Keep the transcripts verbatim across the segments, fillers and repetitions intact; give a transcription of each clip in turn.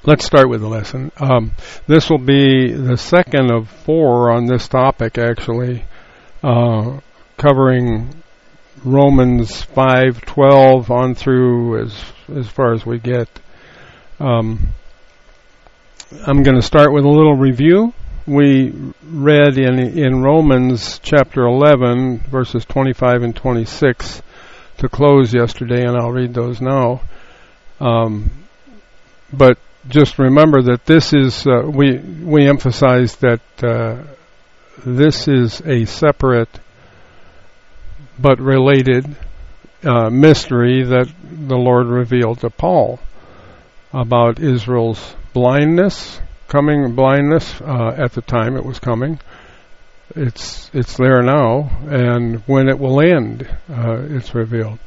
let's start with the lesson. Um, this will be the second of four on this topic, actually, uh, covering Romans five twelve on through as as far as we get. Um, I'm going to start with a little review. We read in in Romans chapter eleven, verses twenty-five and twenty-six to close yesterday, and I'll read those now. Um, but just remember that this is, uh, we we emphasize that uh, this is a separate but related uh, mystery that the Lord revealed to Paul about Israel's blindness, coming blindness uh, at the time it was coming. It's it's there now, and when it will end, uh, it's revealed.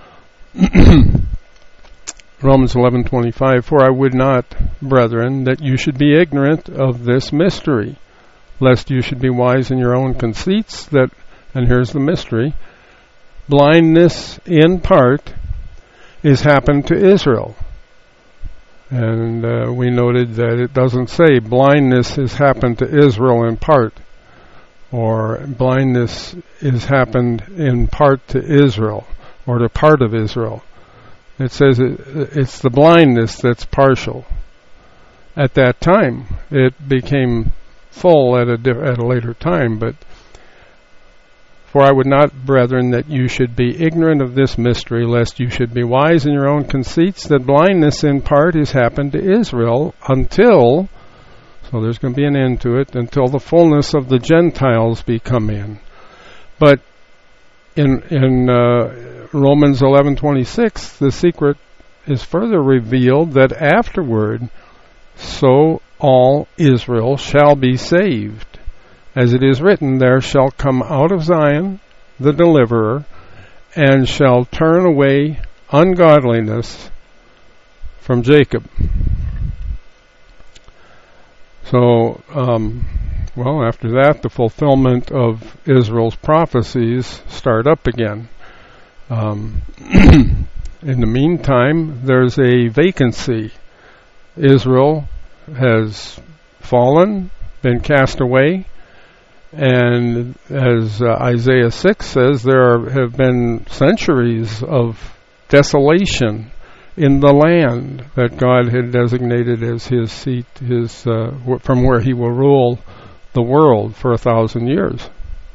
Romans eleven twenty-five, for I would not, brethren, that you should be ignorant of this mystery, lest you should be wise in your own conceits, that, and here's the mystery, blindness in part is happened to Israel. And uh, we noted that it doesn't say blindness has happened to Israel in part, or blindness is happened in part to Israel, or to part of Israel. It says it, it's the blindness that's partial. At that time, it became full at a, at a later time, but for I would not, brethren, that you should be ignorant of this mystery, lest you should be wise in your own conceits, that blindness in part has happened to Israel until, so there's going to be an end to it, until the fullness of the Gentiles be come in. But in in uh, Romans eleven twenty-six, the secret is further revealed that afterward, so all Israel shall be saved. As it is written, there shall come out of Zion the deliverer, and shall turn away ungodliness from Jacob. So, um, well, after that, the fulfillment of Israel's prophecies start up again. Um, in the meantime, there's a vacancy. Israel has fallen, been cast away, and as uh, Isaiah six says, there are, have been centuries of desolation in the land that God had designated as his seat, his uh, w- from where he will rule the world for a thousand years.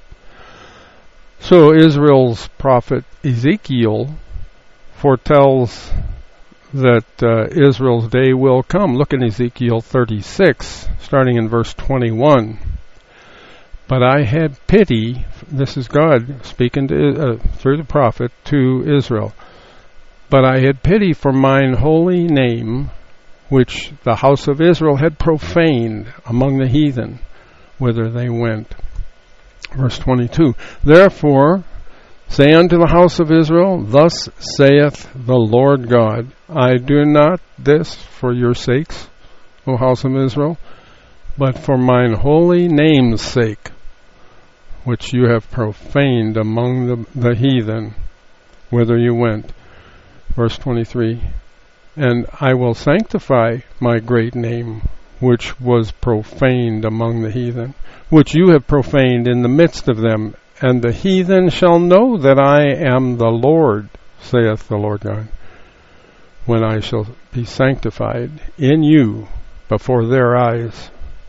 So Israel's prophet Ezekiel foretells that uh, Israel's day will come. Look at Ezekiel thirty-six, starting in verse twenty-one. But I had pity, this is God speaking to, uh, through the prophet to Israel, but I had pity for mine holy name, which the house of Israel had profaned among the heathen, whither they went. Verse twenty-two, therefore say unto the house of Israel, thus saith the Lord God, I do not this for your sakes, O house of Israel, but for mine holy name's sake, which you have profaned among the, the heathen, whither you went. Verse twenty-three, and I will sanctify my great name, which was profaned among the heathen, which you have profaned in the midst of them, and the heathen shall know that I am the Lord, saith the Lord God, when I shall be sanctified in you before their eyes.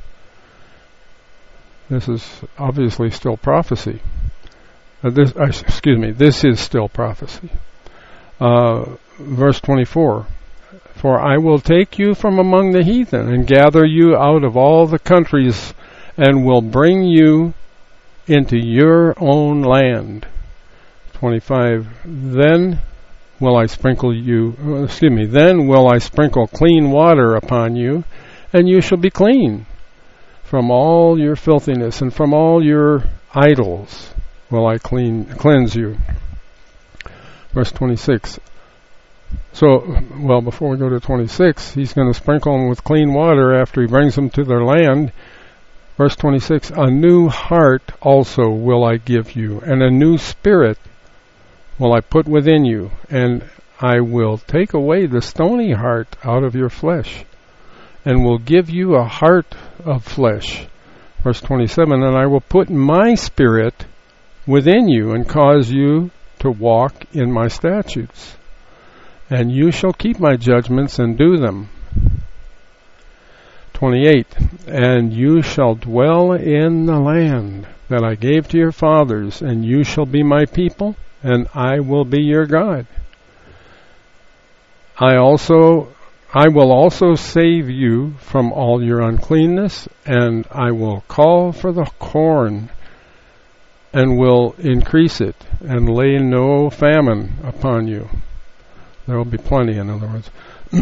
This is obviously still prophecy. Uh, this, uh, excuse me, this is still prophecy. Uh, verse twenty-four, for I will take you from among the heathen, and gather you out of all the countries, and will bring you into your own land. twenty-five, then will I sprinkle you, uh, excuse me, then will I sprinkle clean water upon you, and you shall be clean. From all your filthiness and from all your idols will I clean cleanse you. Verse twenty-six. So, well, before we go to twenty-six, he's going to sprinkle them with clean water after he brings them to their land. Verse twenty-six, a new heart also will I give you, and a new spirit will I put within you, and I will take away the stony heart out of your flesh, and will give you a heart of flesh. Verse twenty-seven, and I will put my spirit within you and cause you to walk in my statutes. And you shall keep my judgments and do them. twenty-eight, and you shall dwell in the land that I gave to your fathers, and you shall be my people, and I will be your God. I also, I will also save you from all your uncleanness, and I will call for the corn, and will increase it, and lay no famine upon you. There will be plenty, in other words.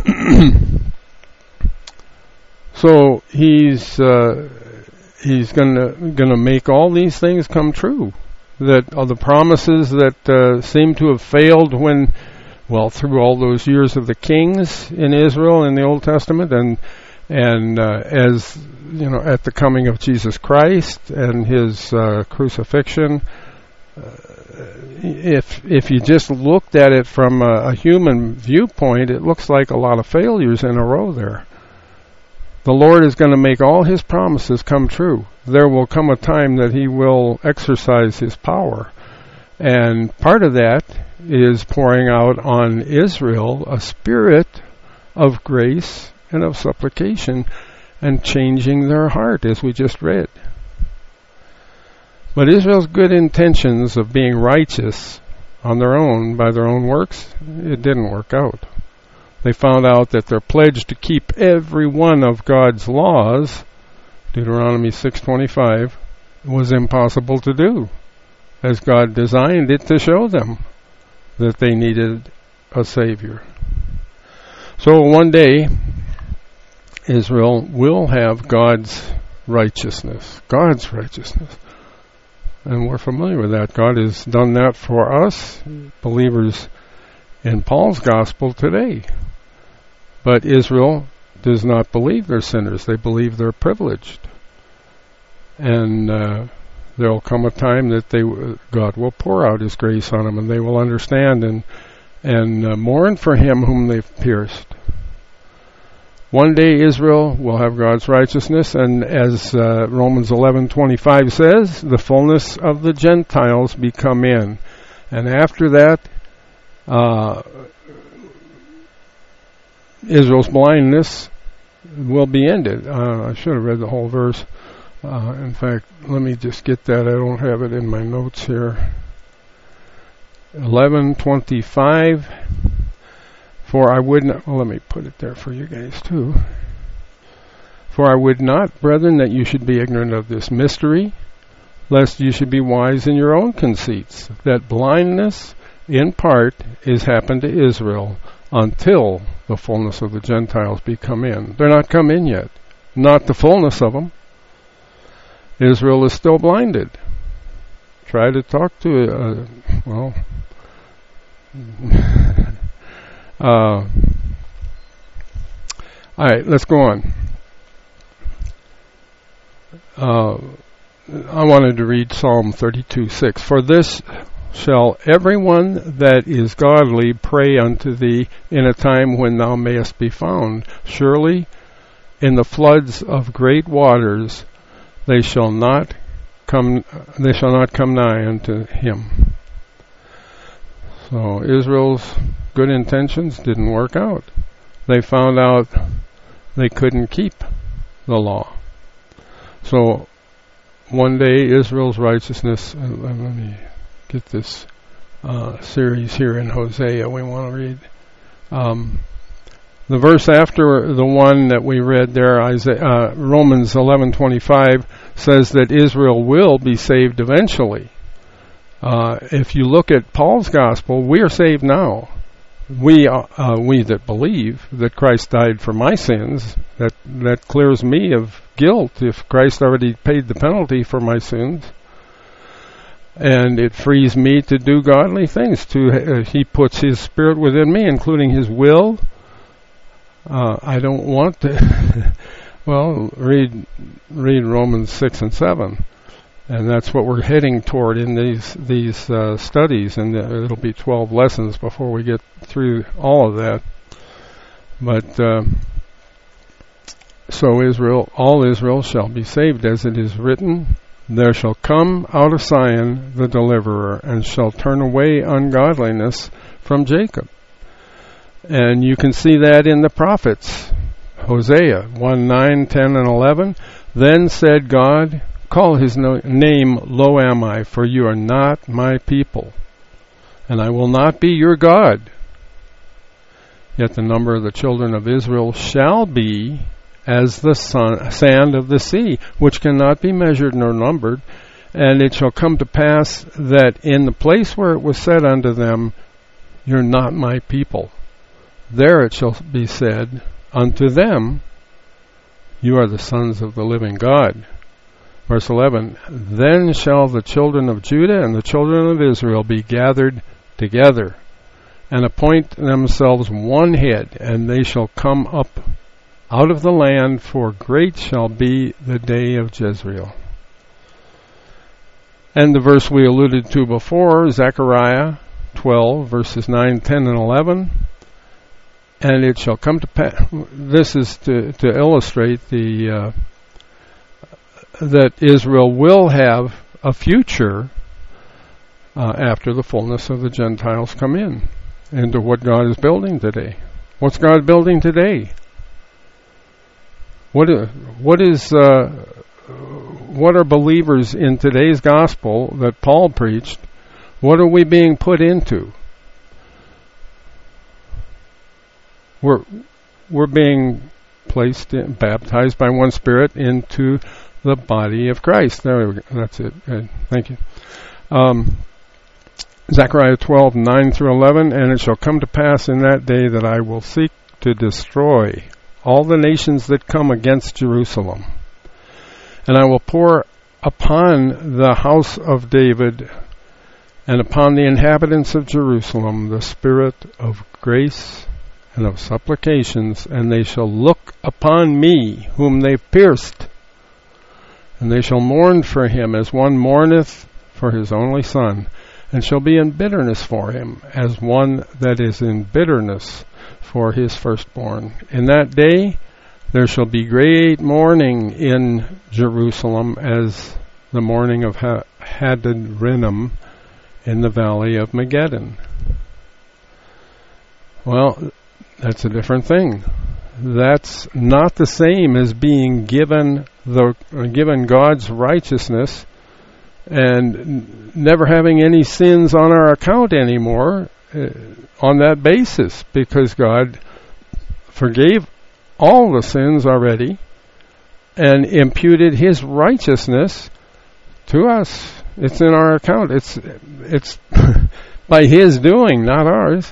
So he's uh, he's gonna gonna make all these things come true. That are the promises that uh, seem to have failed when, well, through all those years of the kings in Israel in the Old Testament, and and uh, as you know, at the coming of Jesus Christ and his uh, crucifixion. Uh, if if you just looked at it from a, a human viewpoint, it looks like a lot of failures in a row there. The Lord is going to make all his promises come true. There will come a time that he will exercise his power. And part of that is pouring out on Israel a spirit of grace and of supplication and changing their heart, as we just read. But Israel's good intentions of being righteous on their own, by their own works, it didn't work out. They found out that their pledge to keep every one of God's laws, Deuteronomy six twenty-five, was impossible to do, as God designed it to show them that they needed a Savior. So one day, Israel will have God's righteousness, God's righteousness. And we're familiar with that. God has done that for us, believers in Paul's gospel today. But Israel does not believe they're sinners. They believe they're privileged. And uh, there will come a time that they God will pour out his grace on them, and they will understand and, and uh, mourn for him whom they've pierced. One day Israel will have God's righteousness, and as uh, Romans eleven twenty-five says, the fullness of the Gentiles be come in. And after that, uh, Israel's blindness will be ended. Uh, I should have read the whole verse. Uh, in fact, let me just get that. I don't have it in my notes here. eleven twenty-five. For I would not, well, let me put it there for you guys too. For I would not, brethren, that you should be ignorant of this mystery, lest you should be wise in your own conceits, that blindness in part is happened to Israel until the fullness of the Gentiles be come in. They're not come in yet. Not the fullness of them. Israel is still blinded. Try to talk to, uh, well... Uh, all right, let's go on. Uh, I wanted to read Psalm thirty-two six. For this shall everyone that is godly pray unto thee in a time when thou mayest be found. Surely in the floods of great waters they shall not come. They shall not come nigh unto him. So Israel's good intentions didn't work out. They found out they couldn't keep the law. So one day Israel's righteousness, uh, let me get this uh, series here in Hosea we want to read. Um, the verse after the one that we read there, Isaiah, uh, Romans eleven twenty-five, says that Israel will be saved eventually. Uh, if you look at Paul's gospel, we are saved now. We, uh, uh, we that believe that Christ died for my sins, that that clears me of guilt if Christ already paid the penalty for my sins, and it frees me to do godly things. To uh, He puts His Spirit within me, including His will. Uh, I don't want to. Well, read read Romans six and seven. And that's what we're heading toward in these these uh, studies, and uh, it'll be twelve lessons before we get through all of that. But uh, So Israel, all Israel shall be saved, as it is written, there shall come out of Zion the deliverer, and shall turn away ungodliness from Jacob. And you can see that in the prophets. Hosea one, nine, ten, and eleven. Then said God, call his no- name Lo Am I, for you are not my people, and I will not be your God. Yet the number of the children of Israel shall be as the sun, sand of the sea, which cannot be measured nor numbered. And it shall come to pass that in the place where it was said unto them, you're not my people, there it shall be said unto them, you are the sons of the living God. Verse eleven, then shall the children of Judah and the children of Israel be gathered together, and appoint themselves one head, and they shall come up out of the land, for great shall be the day of Jezreel. And the verse we alluded to before, Zechariah twelve, verses nine, ten, and eleven. And it shall come to pass, this is to, to illustrate the uh, that Israel will have a future uh, after the fullness of the Gentiles come in, into what God is building today. What's God building today? What is, what is uh, what are believers in today's gospel that Paul preached? What are we being put into? We're we're being placed in, baptized by one Spirit into the body of Christ. There we go. That's it. Good. Thank you. Um, Zechariah twelve, nine through eleven, and it shall come to pass in that day that I will seek to destroy all the nations that come against Jerusalem. And I will pour upon the house of David and upon the inhabitants of Jerusalem the spirit of grace and of supplications, and they shall look upon me whom they pierced, and they shall mourn for him as one mourneth for his only son, and shall be in bitterness for him as one that is in bitterness for his firstborn. In that day there shall be great mourning in Jerusalem, as the mourning of ha- Hadad-rimmon in the valley of Megiddon. Well, that's a different thing. That's not the same as being given the uh, given God's righteousness and never having any sins on our account anymore uh, on that basis, because God forgave all the sins already and imputed his righteousness to us. It's in our account. It's it's by his doing, not ours.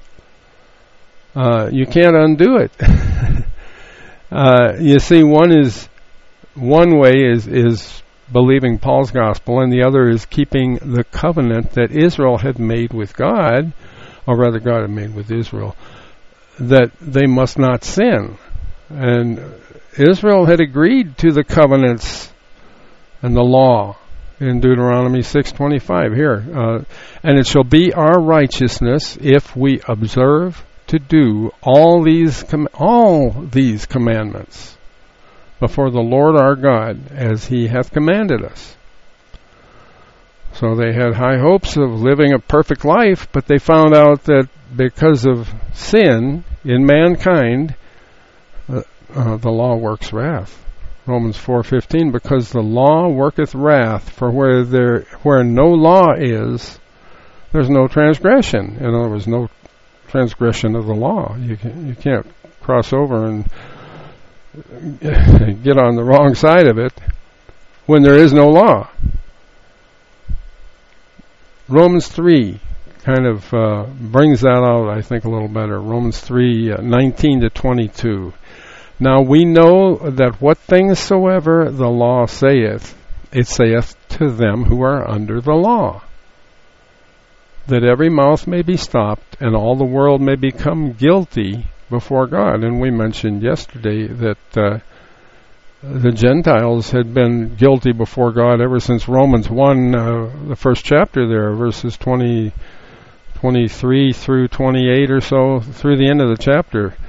Uh, you can't undo it. uh, you see, one is one way is is believing Paul's gospel, and the other is keeping the covenant that Israel had made with God, or rather God had made with Israel, that they must not sin. And Israel had agreed to the covenants and the law in Deuteronomy six twenty-five here. Uh, and it shall be our righteousness if we observe to do all these com- all these commandments before the Lord our God, as he hath commanded us. So they had high hopes of living a perfect life, but they found out that because of sin in mankind, uh, uh, the law works wrath. Romans four fifteen, because the law worketh wrath, for where there where no law is, there's no transgression. In other words, no transgression of the law. You can, you can't cross over and get on the wrong side of it when there is no law. Romans three kind of uh, brings that out, I think, a little better. Romans three, uh, nineteen to twenty-two. Now we know that what things soever the law saith, it saith to them who are under the law, that every mouth may be stopped, and all the world may become guilty before God. And we mentioned yesterday that uh, the Gentiles had been guilty before God ever since Romans one, uh, the first chapter there, verses twenty, twenty-three through twenty-eight or so, through the end of the chapter.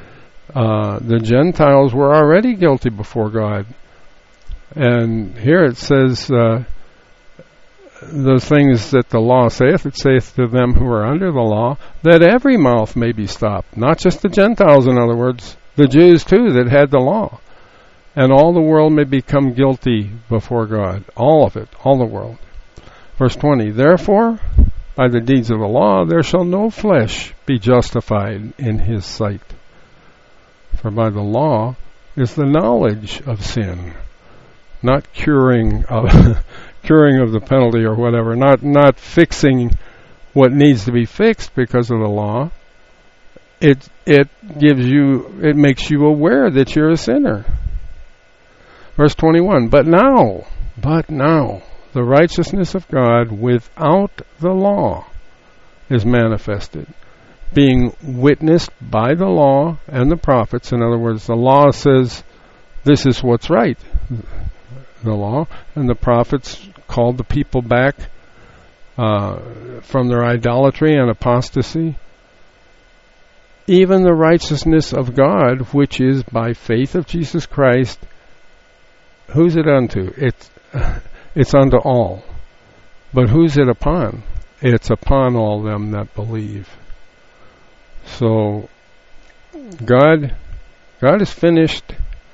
Uh, the Gentiles were already guilty before God. And here it says, uh, the things that the law saith, it saith to them who are under the law, that every mouth may be stopped. Not just the Gentiles, in other words, the Jews too that had the law. And all the world may become guilty before God. All of it, all the world. Verse twenty, therefore, by the deeds of the law, there shall no flesh be justified in his sight. For by the law is the knowledge of sin, not curing of curing of the penalty or whatever, not not fixing what needs to be fixed because of the law. It it gives you, it makes you aware that you're a sinner. Verse twenty-one, but now, but now, the righteousness of God without the law is manifested, being witnessed by the law and the prophets. In other words, the law says this is what's right, the law, and the prophets called the people back uh, from their idolatry and apostasy. Even the righteousness of God, which is by faith of Jesus Christ, who's it unto? It's, it's unto all. But who's it upon? It's upon all them that believe. So, God, God is finished,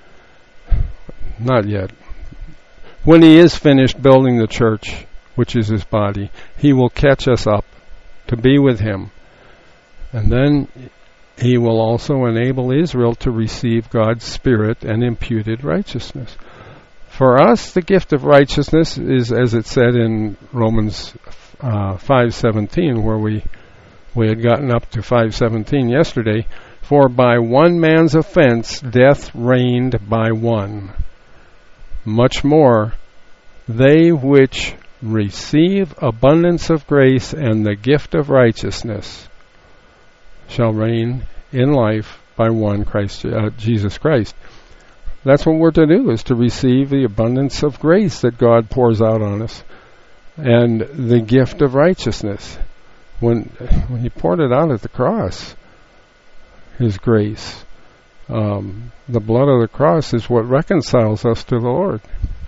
not yet. When He is finished building the church, which is His body, He will catch us up to be with Him. And then He will also enable Israel to receive God's Spirit and imputed righteousness. For us, the gift of righteousness is, as it said in Romans uh, five seventeen, where we we had gotten up to five seventeen yesterday. For by one man's offense, death reigned by one. Much more, they which receive abundance of grace and the gift of righteousness shall reign in life by one Christ, uh, Jesus Christ. That's what we're to do, is to receive the abundance of grace that God pours out on us, and the gift of righteousness. When when He poured it out at the cross, His grace, um, the blood of the cross is what reconciles us to the Lord.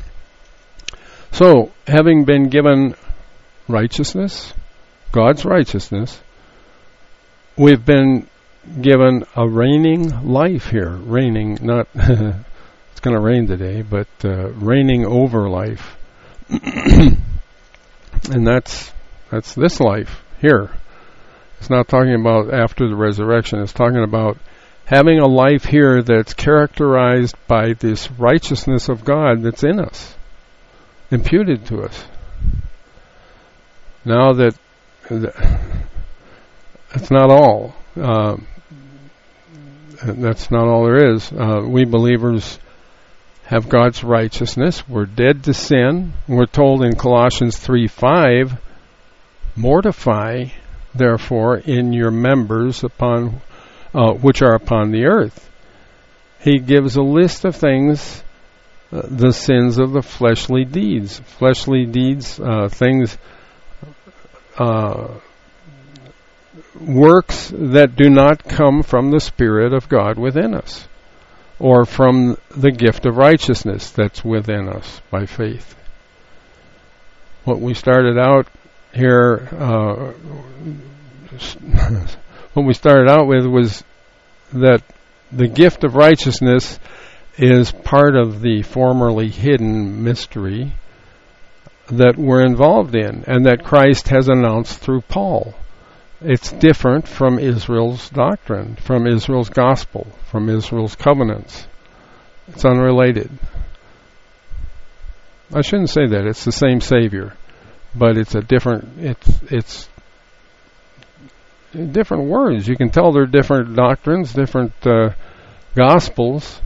So, having been given righteousness, God's righteousness, we've been given a reigning life here. Reigning, not, it's going to rain today, but uh, reigning over life. And that's that's this life here. It's not talking about after the resurrection. It's talking about having a life here that's characterized by this righteousness of God that's in us, imputed to us. Now that, that's not all. Uh, that's not all there is. Uh, we believers have God's righteousness. We're dead to sin. We're told in Colossians three five, mortify, therefore, in your members upon uh, which are upon the earth. He gives a list of things, uh, the sins of the fleshly deeds. Fleshly deeds, uh, things, uh, works that do not come from the Spirit of God within us, or from the gift of righteousness that's within us by faith. What we started out here, uh, what we started out with was that the gift of righteousness is part of the formerly hidden mystery that we're involved in, and that Christ has announced through Paul. It's different from Israel's doctrine, from Israel's gospel, from Israel's covenants. It's unrelated. I shouldn't say that. It's the same Savior, but it's a different, it's, it's different words. You can tell they're different doctrines, different uh, gospels.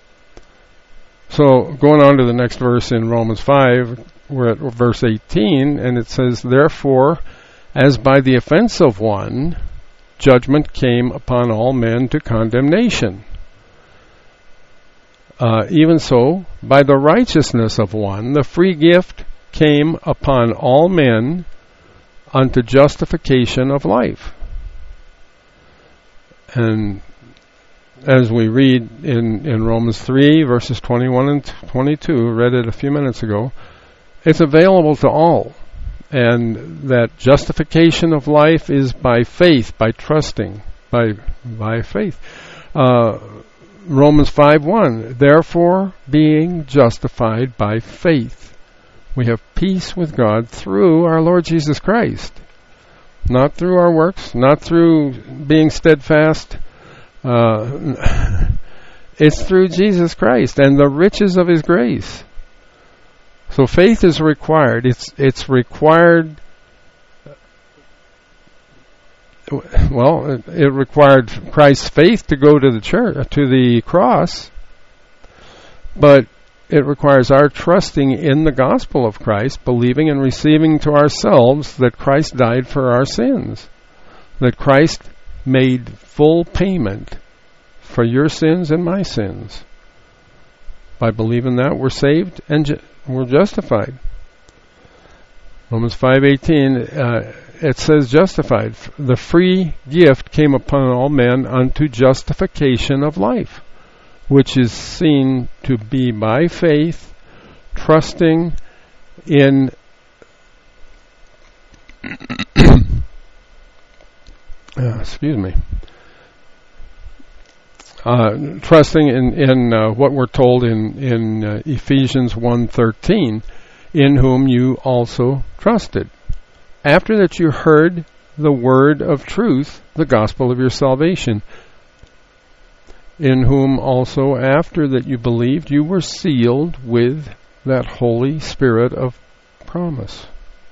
So going on to the next verse in Romans five, we're at verse eighteen, and it says, therefore, as by the offense of one, judgment came upon all men to condemnation. Uh, even so, by the righteousness of one, the free gift came upon all men unto justification of life. And as we read in, in Romans three, verses twenty-one and twenty-two, read it a few minutes ago, it's available to all. And that justification of life is by faith, by trusting, by by faith. Uh, Romans five one, therefore, being justified by faith, we have peace with God through our Lord Jesus Christ. Not through our works, not through being steadfast. Uh, it's through Jesus Christ and the riches of His grace. So faith is required. It's it's required. Well, it, it required Christ's faith to go to the church, to the cross, but it requires our trusting in the gospel of Christ, believing and receiving to ourselves that Christ died for our sins, that Christ made full payment for your sins and my sins. By believing that, we're saved and ju- we're justified. Romans five eighteen, uh, it says justified. The free gift came upon all men unto justification of life, which is seen to be by faith, trusting in uh, excuse me, uh, trusting in, in uh, what we're told in, in uh, Ephesians one thirteen, in whom you also trusted. After that you heard the word of truth, the gospel of your salvation, in whom also after that you believed, you were sealed with that Holy Spirit of promise.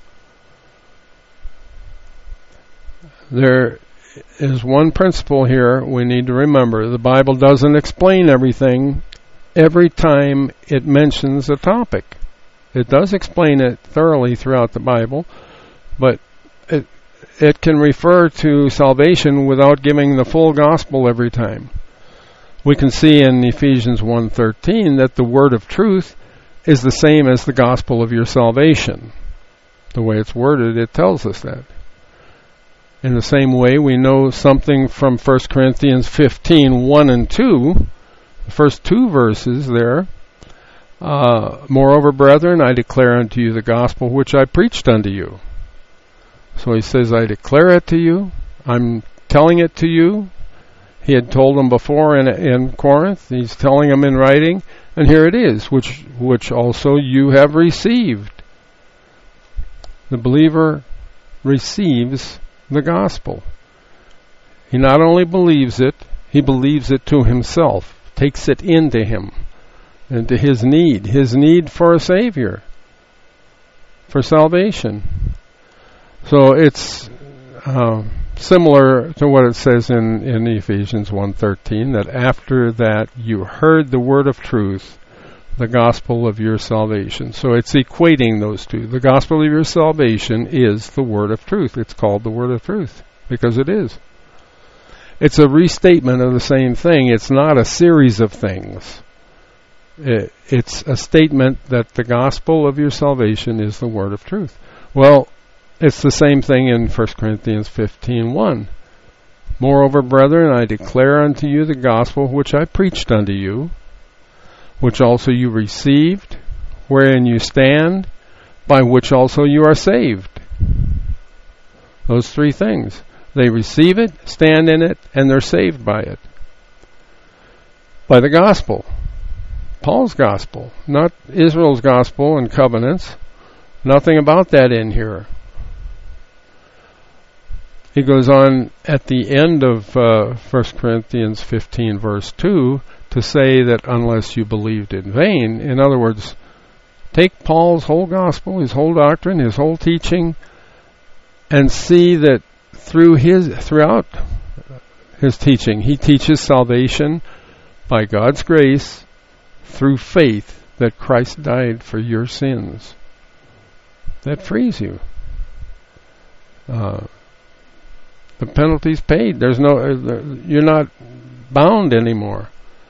There is one principle here we need to remember. The Bible doesn't explain everything every time it mentions a topic. It does explain it thoroughly throughout the Bible, but it, it can refer to salvation without giving the full gospel every time. We can see in Ephesians one thirteen that the word of truth is the same as the gospel of your salvation. The way it's worded, it tells us that. In the same way, we know something from First Corinthians fifteen, one and two, the first two verses there. Uh, Moreover, brethren, I declare unto you the gospel which I preached unto you. So he says, I declare it to you. I'm telling it to you. He had told them before in, in Corinth. He's telling them in writing. And here it is, which which also you have received. The believer receives the gospel. He not only believes it, he believes it to himself, takes it into him, into his need, his need for a Savior, for salvation. So it's uh, similar to what it says in, in Ephesians one thirteen, that after that you heard the word of truth, the gospel of your salvation. So it's equating those two. The gospel of your salvation is the word of truth. It's called the word of truth because it is. It's a restatement of the same thing. It's not a series of things. It, it's a statement that the gospel of your salvation is the word of truth. Well, it's the same thing in First Corinthians fifteen one. Moreover, brethren, I declare unto you the gospel which I preached unto you, which also you received, wherein you stand, by which also you are saved. Those three things. They receive it, stand in it, and they're saved by it. By the gospel. Paul's gospel, not Israel's gospel and covenants. Nothing about that in here. He goes on at the end of uh, First Corinthians fifteen, verse two, to say that unless you believed in vain, in other words, take Paul's whole gospel, his whole doctrine, his whole teaching, and see that through his throughout his teaching, he teaches salvation by God's grace through faith that Christ died for your sins. That frees you. Uh, the penalty's paid. There's no. Uh, you're not bound anymore.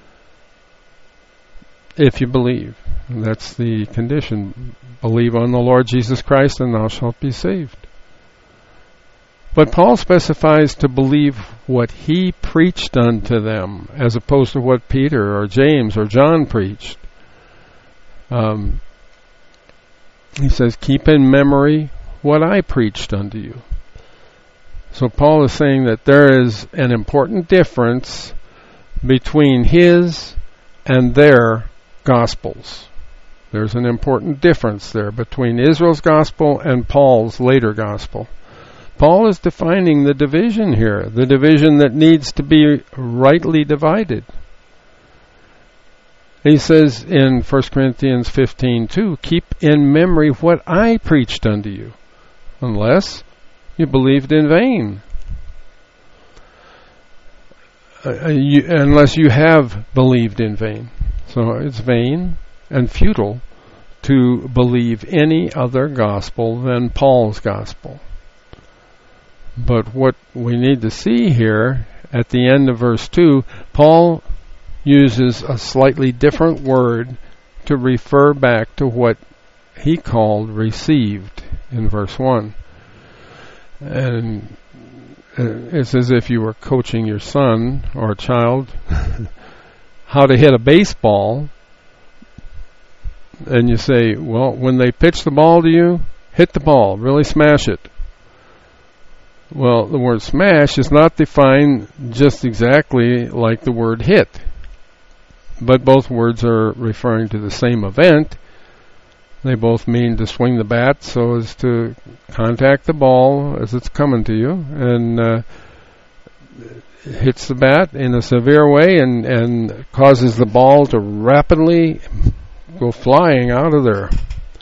If you believe, and that's the condition. Believe on the Lord Jesus Christ, and thou shalt be saved. But Paul specifies to believe what he preached unto them, as opposed to what Peter or James or John preached. Um, he says, keep in memory what I preached unto you. So Paul is saying that there is an important difference between his and their gospels. There's an important difference there between Israel's gospel and Paul's later gospel. Paul is defining the division here, the division that needs to be rightly divided. He says in First Corinthians fifteen two, keep in memory what I preached unto you, unless you believed in vain. Uh, you, unless you have believed in vain. So it's vain and futile to believe any other gospel than Paul's gospel. But what we need to see here at the end of verse two, Paul uses a slightly different word to refer back to what he called received in verse one. And it's as if you were coaching your son or child how to hit a baseball, and you say, well, when they pitch the ball to you, hit the ball, really smash it. Well, the word smash is not defined just exactly like the word hit, but both words are referring to the same event. They both mean to swing the bat so as to contact the ball as it's coming to you, and uh, hits the bat in a severe way and, and causes the ball to rapidly go flying out of there.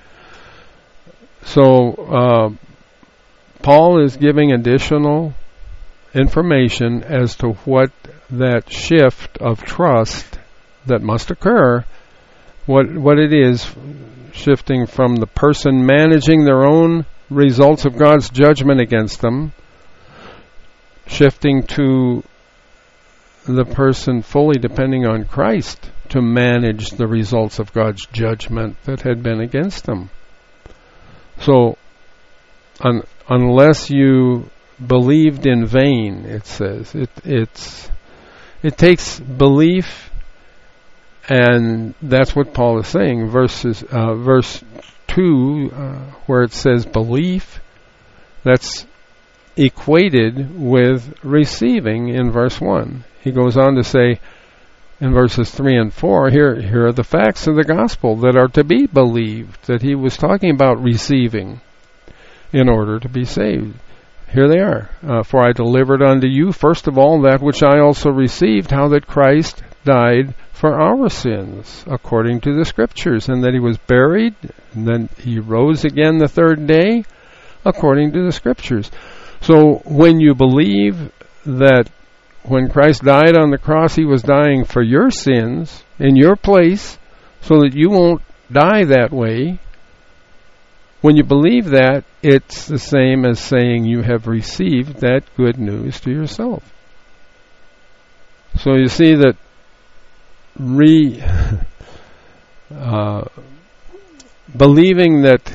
So uh, Paul is giving additional information as to what that shift of trust that must occur, what what it is, shifting from the person managing their own results of God's judgment against them, shifting to the person fully depending on Christ to manage the results of God's judgment that had been against them. So, un, unless you believed in vain, it says, it it's it takes belief. And that's what Paul is saying. Verses, uh, verse two, uh, where it says belief, that's equated with receiving in verse one. He goes on to say in verses three and four, here, here are the facts of the gospel that are to be believed, that he was talking about receiving in order to be saved. Here they are. Uh, For I delivered unto you, first of all, that which I also received, how that Christ died for our sins, according to the Scriptures, and that he was buried, and then he rose again the third day, according to the Scriptures. So when you believe that when Christ died on the cross, he was dying for your sins, in your place, so that you won't die that way, when you believe that, it's the same as saying you have received that good news to yourself. So you see that Re, uh, believing that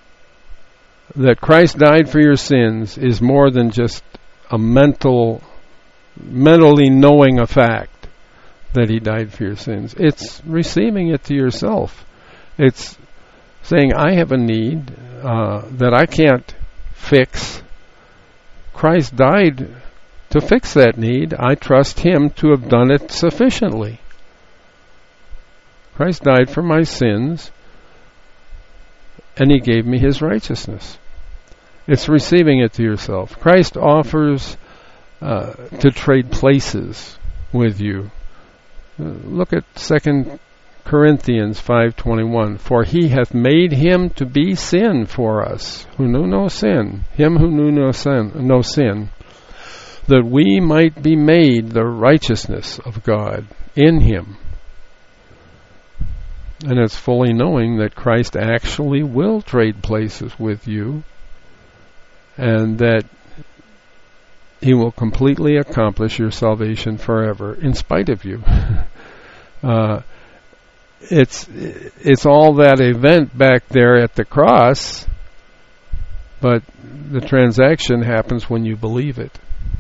that Christ died for your sins is more than just a mental, mentally knowing a fact that he died for your sins. It's receiving it to yourself. It's saying, I have a need uh, that I can't fix. Christ died to fix that need. I trust him to have done it sufficiently. Christ died for my sins, and he gave me his righteousness. It's receiving it to yourself. Christ offers uh, to trade places with you. Uh, look at Second Corinthians five twenty-one. For he hath made him to be sin for us, who knew no sin, him who knew no sin, no sin, that we might be made the righteousness of God in him. And it's fully knowing that Christ actually will trade places with you, and that he will completely accomplish your salvation forever in spite of you. uh, it's it's all that event back there at the cross, but the transaction happens when you believe it.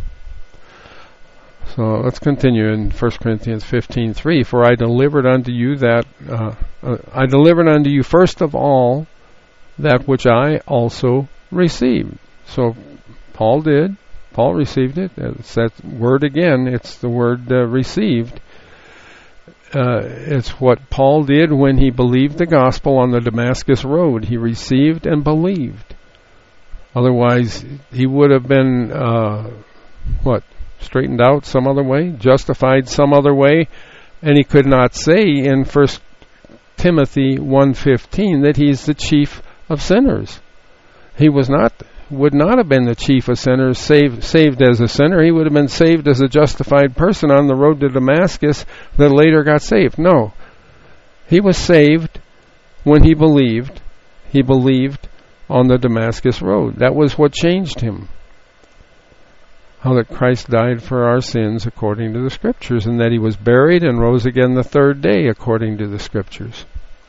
So let's continue in First Corinthians fifteen three. For I delivered unto you that uh, uh, I delivered unto you first of all that which I also received. So Paul did. Paul received it. It's that word again. It's the word uh, received. Uh, it's what Paul did when he believed the gospel on the Damascus road. He received and believed. Otherwise, he would have been uh, what? Straightened out some other way, justified some other way, and he could not say in First Timothy one fifteen that he's the chief of sinners. He was not, would not have been the chief of sinners, saved, saved as a sinner. He would have been saved as a justified person on the road to Damascus that later got saved. No, he was saved when he believed. He believed on the Damascus road. That was what changed him. How that Christ died for our sins according to the Scriptures, and that he was buried and rose again the third day according to the Scriptures.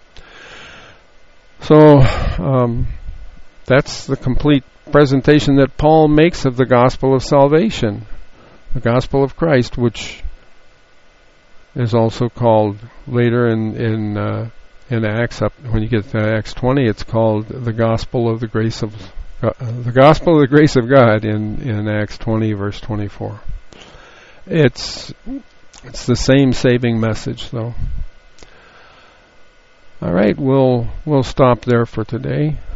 So um, that's the complete presentation that Paul makes of the gospel of salvation, the gospel of Christ, which is also called later in in, uh, in Acts. Up when you get to Acts twenty, it's called the gospel of the grace of Uh, the gospel of the grace of God in, in Acts twenty, verse twenty-four. It's it's the same saving message, though. All right, we'll we'll stop there for today.